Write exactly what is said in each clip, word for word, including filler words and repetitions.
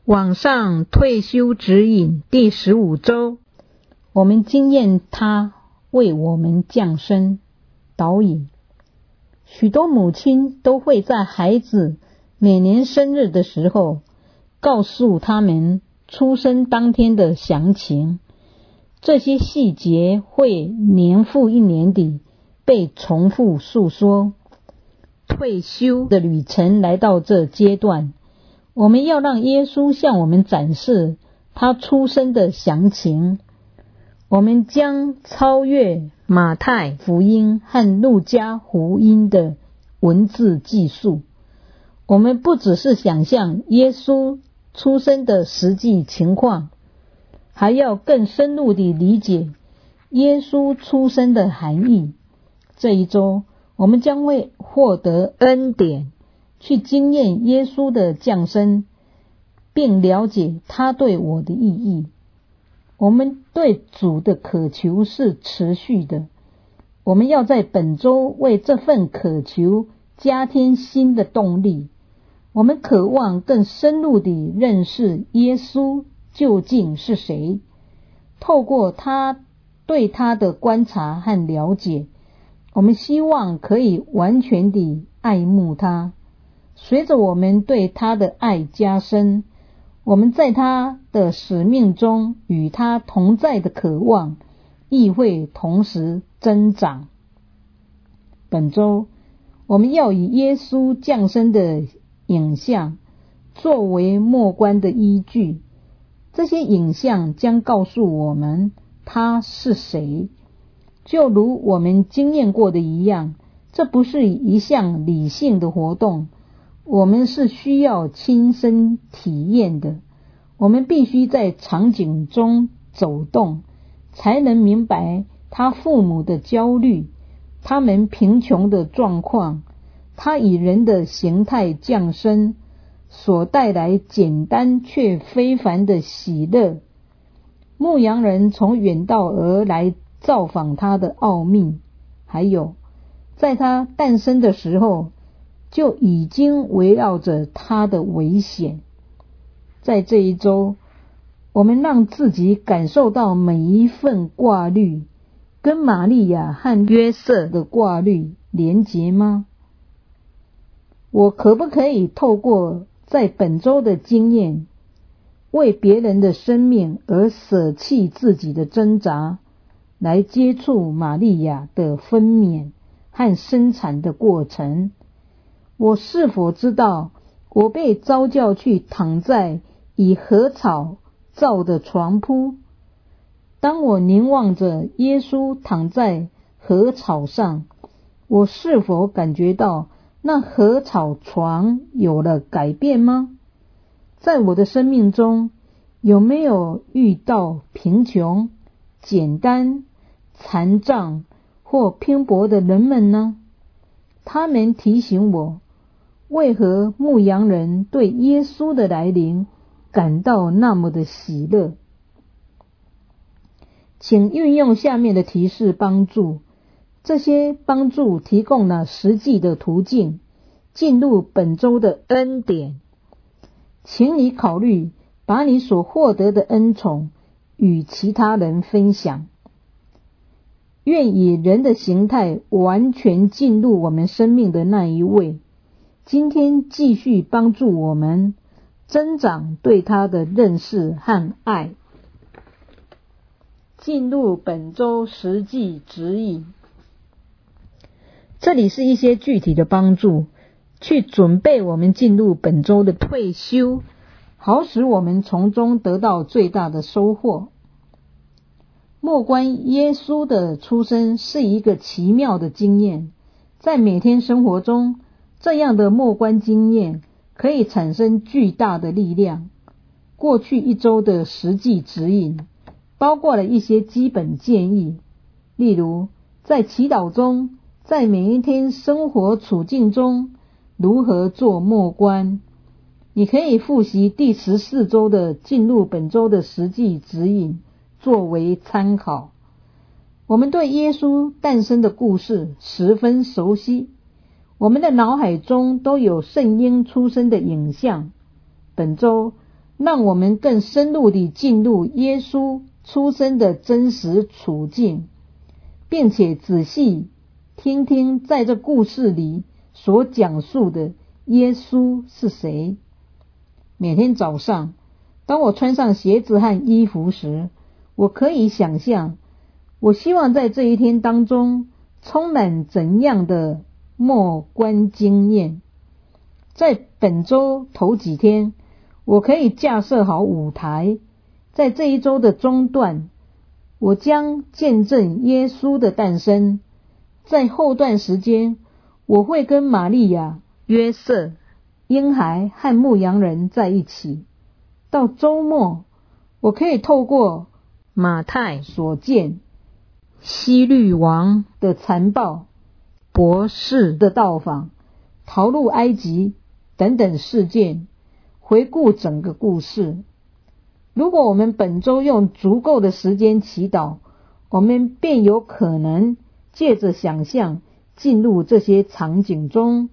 网上退休指引第十五周，我们经验他为我们降生。导引，许多母亲都会在孩子每年生日的时候告诉他们出生当天的详情，这些细节会年复一年地被重复述说。退休的旅程来到这阶段，我们要让耶稣向我们展示他出生的详情。我们将超越马太福音和路加福音的文字记述。我们不只是想象耶稣出生的实际情况，还要更深入地理解耶稣出生的含义。这一周，我们将会获得恩典，去经验耶稣的降生，并了解他对我的意义。我们对主的渴求是持续的，我们要在本周为这份渴求加添新的动力。我们渴望更深入地认识耶稣究竟是谁，透过他对他的观察和了解，我们希望可以完全地爱慕他。随着我们对他的爱加深，我们在他的使命中与他同在的渴望亦会同时增长。本周我们要以耶稣降生的影像作为默观的依据，这些影像将告诉我们他是谁。就如我们经验过的一样，这不是一项理性的活动，我们是需要亲身体验的。我们必须在场景中走动，才能明白他父母的焦虑，他们贫穷的状况，他以人的形态降生所带来简单却非凡的喜乐。牧羊人从远道而来造访他的奥秘，还有在他诞生的时候就已经围绕着他的危险。在这一周，我们让自己感受到每一份挂虑跟玛利亚和约瑟的挂虑连结吗？我可不可以透过在本周的经验，为别人的生命而舍弃自己的挣扎，来接触玛利亚的分娩和生产的过程？我是否知道我被召叫去躺在以禾草造的床铺？当我凝望着耶稣躺在禾草上，我是否感觉到那禾草床有了改变吗？在我的生命中，有没有遇到贫穷、简单、残障或拼搏的人们呢？他们提醒我，为何牧羊人对耶稣的来临感到那么的喜乐？请运用下面的提示帮助，这些帮助提供了实际的途径，进入本周的恩典。请你考虑把你所获得的恩宠与其他人分享。愿以人的形态完全进入我们生命的那一位，今天继续帮助我们增长对他的认识和爱。进入本周实际指引，这里是一些具体的帮助，去准备我们进入本周的退休，好使我们从中得到最大的收获。默观耶稣的出生是一个奇妙的经验，在每天生活中，这样的默观经验可以产生巨大的力量。过去一周的实际指引包括了一些基本建议，例如在祈祷中，在每一天生活处境中如何做默观。你可以复习第十四周的进入本周的实际指引作为参考。我们对耶稣诞生的故事十分熟悉，我们的脑海中都有圣婴出生的影像。本周让我们更深入地进入耶稣出生的真实处境，并且仔细听听在这故事里所讲述的耶稣是谁。每天早上，当我穿上鞋子和衣服时，我可以想象，我希望在这一天当中充满怎样的默观经验。在本周头几天，我可以架设好舞台，在这一周的中段，我将见证耶稣的诞生。在后段时间，我会跟玛利亚、约瑟、婴孩和牧羊人在一起。到周末，我可以透过马太所见、希律王的残暴、博士的到访、逃入埃及等等事件，回顾整个故事。如果我们本周用足够的时间祈祷，我们便有可能借着想象进入这些场景中。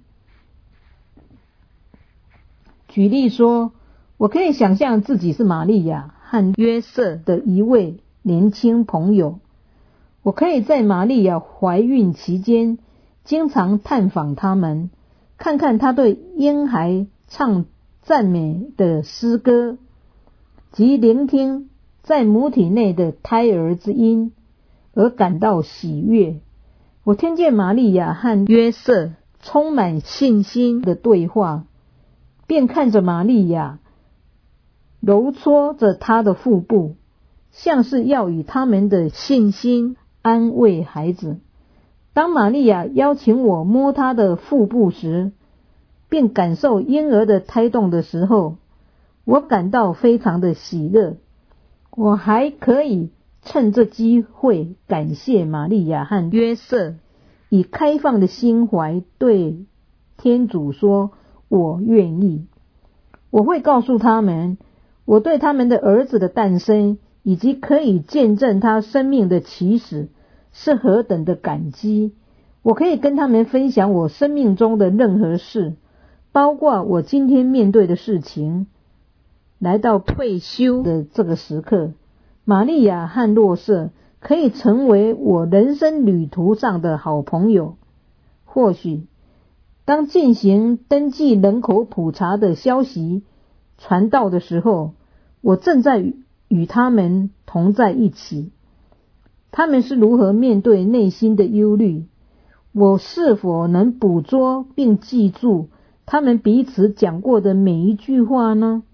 举例说，我可以想象自己是玛利亚和约瑟的一位年轻朋友。我可以在玛利亚怀孕期间经常探访他们，看看她对婴孩唱赞美的诗歌，及聆听在母体内的胎儿之音，而感到喜悦。我听见玛利亚和约瑟充满信心的对话，便看着玛利亚揉搓着她的腹部，像是要以他们的信心安慰孩子。当玛利亚邀请我摸她的腹部时，并感受婴儿的胎动的时候，我感到非常的喜乐。我还可以趁这机会感谢玛利亚和约瑟，以开放的心怀对天主说，我愿意。我会告诉他们，我对他们的儿子的诞生，以及可以见证他生命的起始，是何等的感激。我可以跟他们分享我生命中的任何事，包括我今天面对的事情。来到退休的这个时刻，玛利亚和若瑟可以成为我人生旅途上的好朋友。或许当进行登记人口普查的消息传到的时候，我正在与与他们同在一起。他们是如何面对内心的忧虑？我是否能捕捉并记住他们彼此讲过的每一句话呢？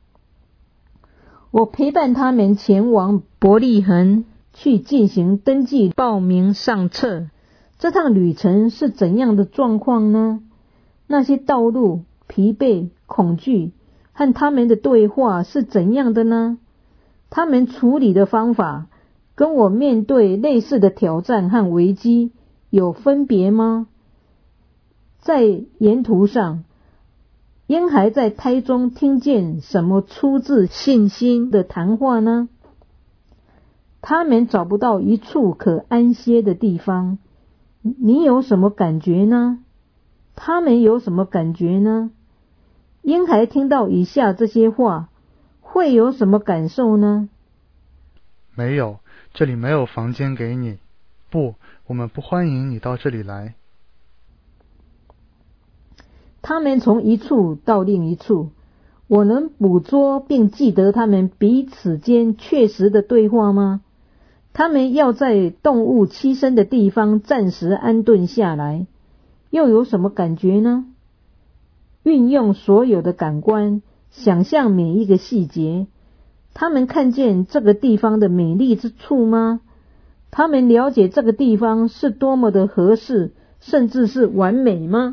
我陪伴他们前往伯利恒去进行登记报名上册，这趟旅程是怎样的状况呢？那些道路、疲惫、恐惧和他们的对话是怎样的呢？他们处理的方法跟我面对类似的挑战和危机有分别吗？在沿途上，婴孩在胎中听见什么出自信心的谈话呢？他们找不到一处可安歇的地方，你有什么感觉呢？他们有什么感觉呢？婴孩听到以下这些话，会有什么感受呢？ 没有，这里没有房间给你。不，我们不欢迎你到这里来。 他们从一处到另一处，我能捕捉并记得他们彼此间确实的对话吗？他们要在动物栖身的地方暂时安顿下来，又有什么感觉呢？运用所有的感官，想象每一个细节。他们看见这个地方的美丽之处吗？他们了解这个地方是多么的合适，甚至是完美吗？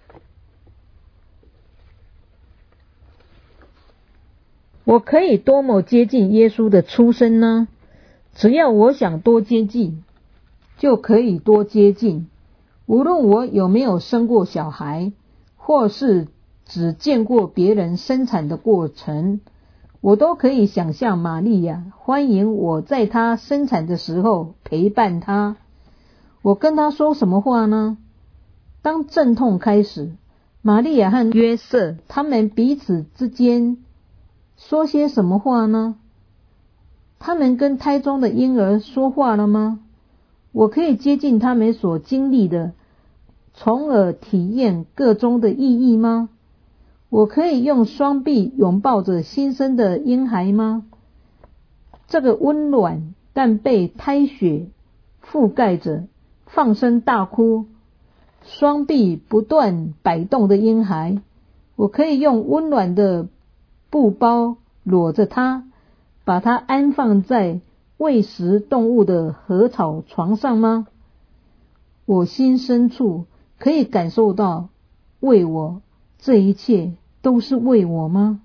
我可以多么接近耶稣的出生呢？只要我想多接近，就可以多接近。无论我有没有生过小孩，或是只见过别人生产的过程，我都可以想象玛利亚欢迎我在她生产的时候陪伴她。我跟她说什么话呢？当阵痛开始，玛利亚和约瑟他们彼此之间说些什么话呢？他们跟胎中的婴儿说话了吗？我可以接近他们所经历的，从而体验个中的意义吗？我可以用双臂拥抱着新生的婴孩吗？这个温暖但被胎血覆盖着，放声大哭，双臂不断摆动的婴孩，我可以用温暖的布包裸着他，把它安放在喂食动物的禾草床上吗？我心深处可以感受到，为我，这一切都是为我吗？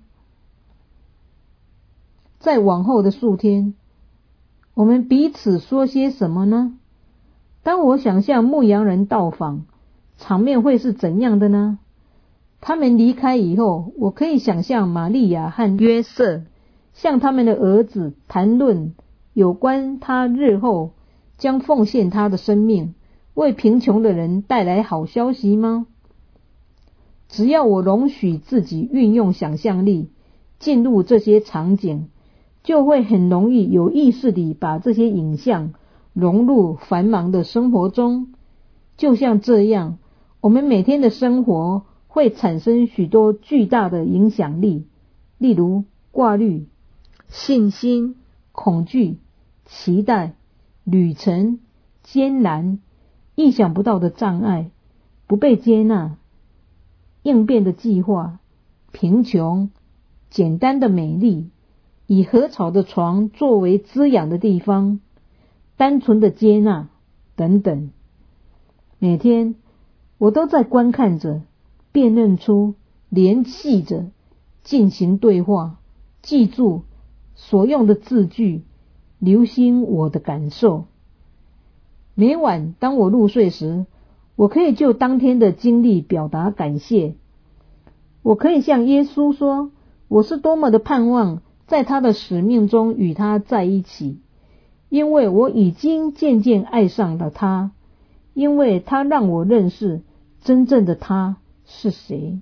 在往后的数天，我们彼此说些什么呢？当我想象牧羊人到访，场面会是怎样的呢？他们离开以后，我可以想象玛利亚和约瑟向他们的儿子谈论有关他日后将奉献他的生命，为贫穷的人带来好消息吗？只要我容许自己运用想象力进入这些场景，就会很容易有意识地把这些影像融入繁忙的生活中。就像这样，我们每天的生活会产生许多巨大的影响力，例如挂虑、信心、恐惧、期待、旅程、艰难、意想不到的障碍、不被接纳、应变的计划、贫穷、简单的美丽、以禾草的床作为滋养的地方、单纯的接纳等等。每天我都在观看着，辨认出，联系着，进行对话，记住所用的字句，留心我的感受。每晚当我入睡时，我可以就当天的经历表达感谢。我可以向耶稣说，我是多么的盼望在他的使命中与他在一起，因为我已经渐渐爱上了他，因为他让我认识真正的他是谁。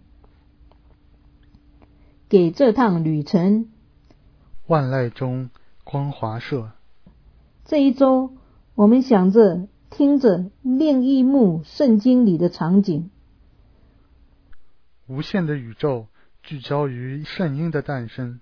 给这趟旅程万籁中光华射。 这一周，我们想着听着另一幕圣经里的场景。 无限的宇宙聚焦于圣婴的诞生。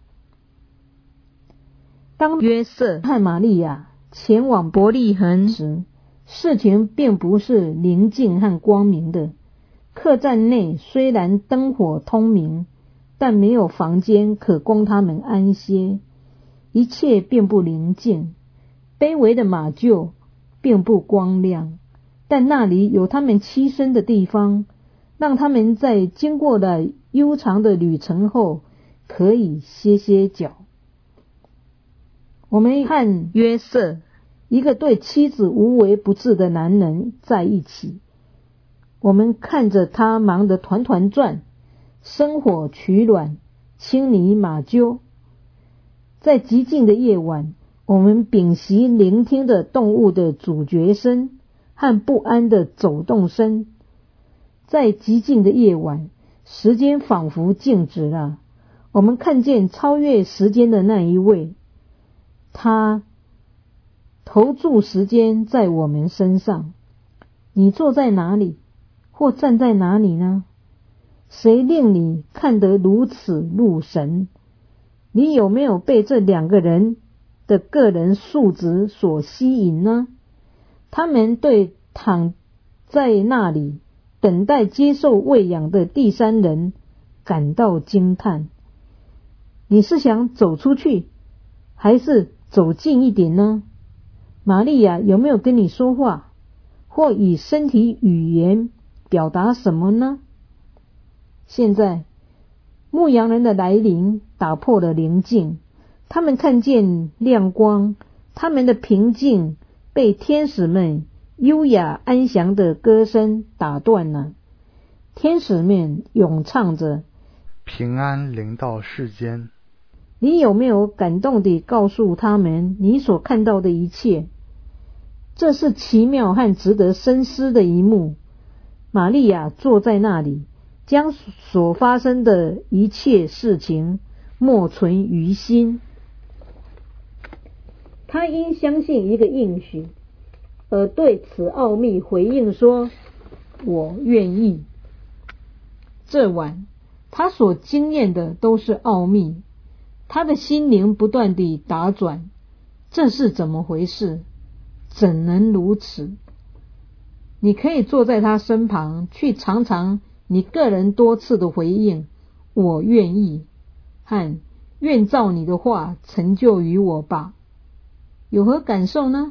当约瑟和玛利亚前往伯利恒时，事情并不是宁静和光明的。客栈内虽然灯火通明，但没有房间可供他们安歇，一切并不宁静。卑微的马厩并不光亮，但那里有他们栖身的地方，让他们在经过了悠长的旅程后可以歇歇脚。我们和约瑟，一个对妻子无微不至的男人在一起。我们看着他忙得团团转，生火取暖，清理马厩。在寂静的夜晚，我们屏息聆听着动物的咀嚼声和不安的走动声。在寂静的夜晚，时间仿佛静止了。我们看见超越时间的那一位，他投注时间在我们身上。你坐在哪里，或站在哪里呢？谁令你看得如此入神？你有没有被这两个人的个人素质所吸引呢？他们对躺在那里等待接受喂养的第三人感到惊叹。你是想走出去，还是走近一点呢？玛利亚有没有跟你说话，或以身体语言表达什么呢？现在牧羊人的来临打破了宁静，他们看见亮光，他们的平静被天使们优雅安详的歌声打断了。天使们咏唱着平安临到世间。 你有没有感动地告诉他们你所看到的一切？这是奇妙和值得深思的一幕。玛利亚坐在那里，将所发生的一切事情莫存于心。他因相信一个应许，而对此奥秘回应说：我愿意。这晚他所经验的都是奥秘，他的心灵不断地打转，这是怎么回事？怎能如此？你可以坐在他身旁，去尝尝你个人多次的回应我愿意和愿照你的话成就于我吧。有何感受呢？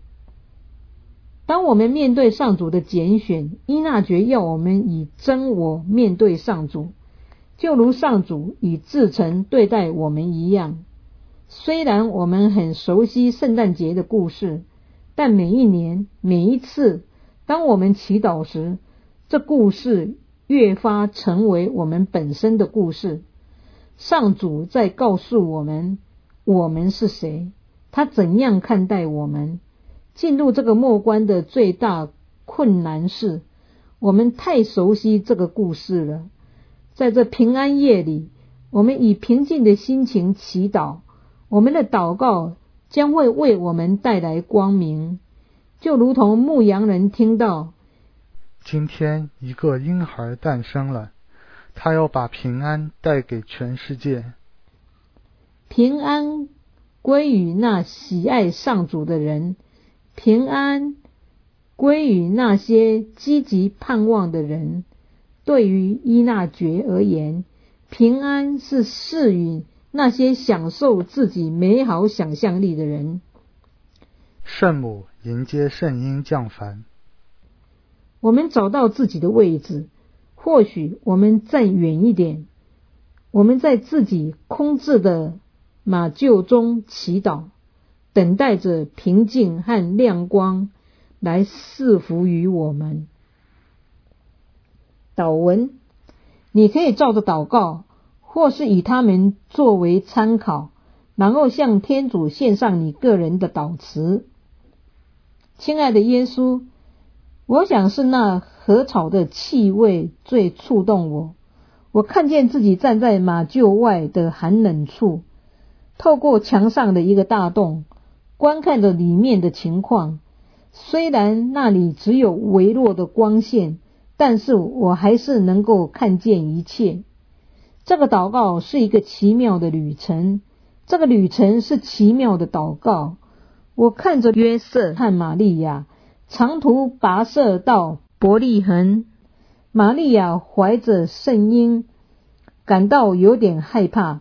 当我们面对上主的拣选，依纳爵要我们以真我面对上主，就如上主以至诚对待我们一样。虽然我们很熟悉圣诞节的故事，但每一年每一次当我们祈祷时，这故事越发成为我们本身的故事。上主在告诉我们我们是谁，他怎样看待我们。进入这个末关的最大困难是，我们太熟悉这个故事了。在这平安夜里，我们以平静的心情祈祷，我们的祷告将会为我们带来光明。就如同牧羊人听到， 今天一个婴孩诞生了，他要把平安带给全世界。 平安归于那喜爱上主的人，平安归于那些积极盼望的人。对于依纳爵而言，平安是赐予那些享受自己美好想象力的人。 圣母迎接圣婴降凡。 我们找到自己的位置，或许我们站远一点，我们在自己空置的马厩中祈祷，等待着平静和亮光来赐福于我们。祷文，你可以照着祷告，或是以他们作为参考，然后向天主献上你个人的祷词。亲爱的耶稣，我想是那禾草的气味最触动我。我看见自己站在马厩外的寒冷处，透过墙上的一个大洞，观看着里面的情况。虽然那里只有微弱的光线，但是我还是能够看见一切。这个祷告是一个奇妙的旅程，这个旅程是奇妙的祷告。我看着约瑟和玛利亚长途跋涉到伯利恒，玛利亚怀着圣婴，感到有点害怕。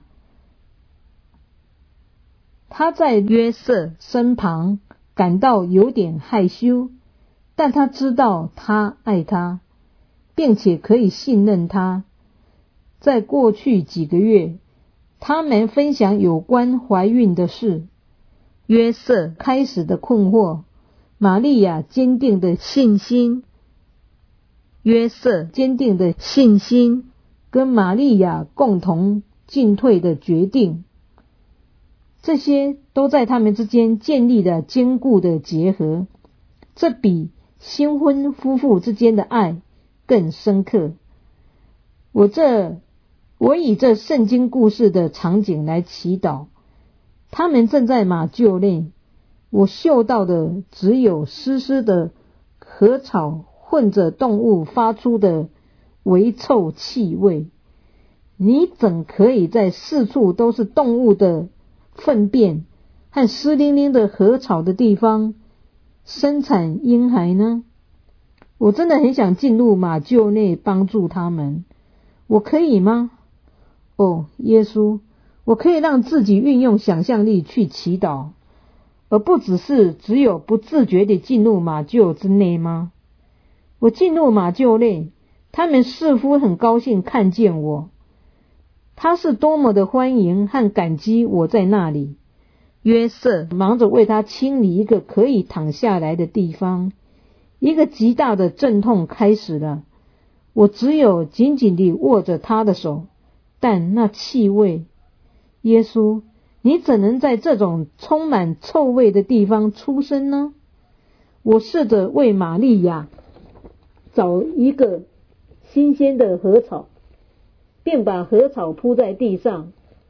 她在约瑟身旁感到有点害羞，但她知道他爱他，并且可以信任他。在过去几个月，他们分享有关怀孕的事。约瑟开始的困惑，玛利亚坚定的信心，约瑟坚定的信心跟玛利亚共同进退的决定，这些都在他们之间建立了坚固的结合，这比新婚夫妇之间的爱更深刻。我这我以这圣经故事的场景来祈祷，他们正在马厩内，我嗅到的只有湿湿的禾草混着动物发出的微臭气味。你怎可以在四处都是动物的粪便和湿淋淋的禾草的地方生产婴孩呢？我真的很想进入马厩内帮助他们，我可以吗？哦，耶稣，我可以让自己运用想象力去祈祷，而不只是只有不自觉地进入马厩之内吗？我进入马厩内，他们似乎很高兴看见我，他是多么的欢迎和感激我在那里。约瑟忙着为他清理一个可以躺下来的地方，一个极大的阵痛开始了。我只有紧紧地握着他的手，但那气味，耶稣，你怎能在这种充满臭味的地方出生呢？我试着为玛利亚找一个新鲜的禾草，便把禾草铺在地上，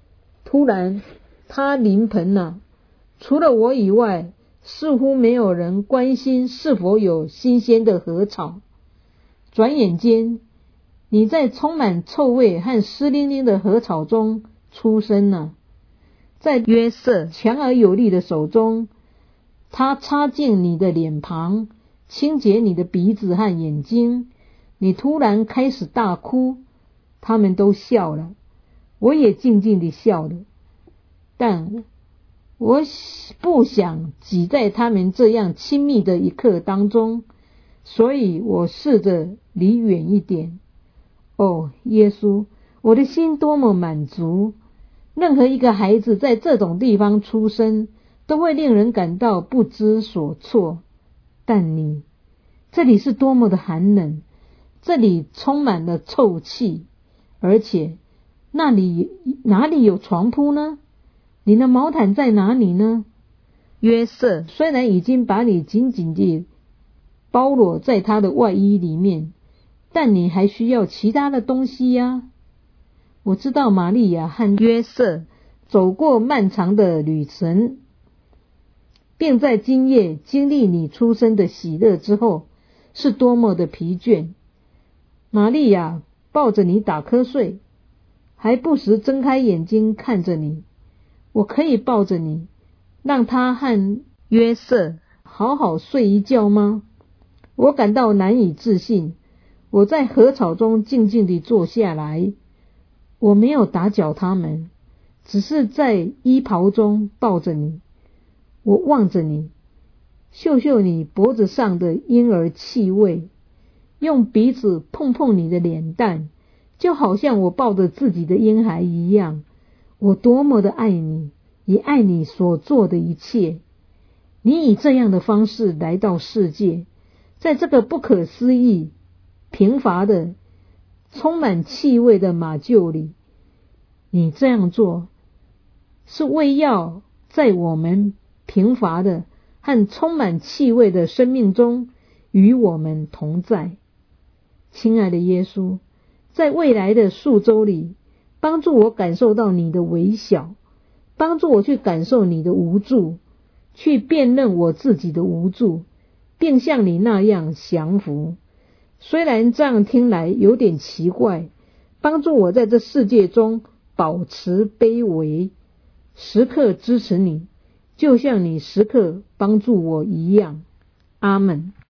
突然他临盆了，除了我以外，似乎没有人关心是否有新鲜的禾草。转眼间，你在充满臭味和湿淋淋的禾草中出生了。在约瑟强而有力的手中，他插进你的脸庞，清洁你的鼻子和眼睛。你突然开始大哭，他们都笑了，我也静静地笑了，但我不想挤在他们这样亲密的一刻当中，所以我试着离远一点。哦，耶稣，我的心多么满足！任何一个孩子在这种地方出生，都会令人感到不知所措。但你，这里是多么的寒冷，这里充满了臭气，而且那里哪里有床铺呢？你的毛毯在哪里呢？约瑟虽然已经把你紧紧地包裹在他的外衣里面，但你还需要其他的东西呀。我知道玛利亚和约瑟走过漫长的旅程，并在今夜经历你出生的喜乐之后，是多么的疲倦。玛利亚抱着你打瞌睡，还不时睁开眼睛看着你。我可以抱着你，让他和约瑟好好睡一觉吗？我感到难以置信。我在禾草中静静地坐下来，我没有打搅他们，只是在衣袍中抱着你。我望着你，嗅嗅你脖子上的婴儿气味，用鼻子碰碰你的脸蛋，就好像我抱着自己的婴孩一样。我多么的爱你，也爱你所做的一切。你以这样的方式来到世界，在这个不可思议、贫乏的、充满气味的马厩里，你这样做是为要在我们贫乏的和充满气味的生命中与我们同在。亲爱的耶稣，在未来的数周里，帮助我感受到你的微小，帮助我去感受你的无助，去辨认我自己的无助，并像你那样降服。虽然这样听来有点奇怪，帮助我在这世界中保持卑微，时刻支持你，就像你时刻帮助我一样。阿们。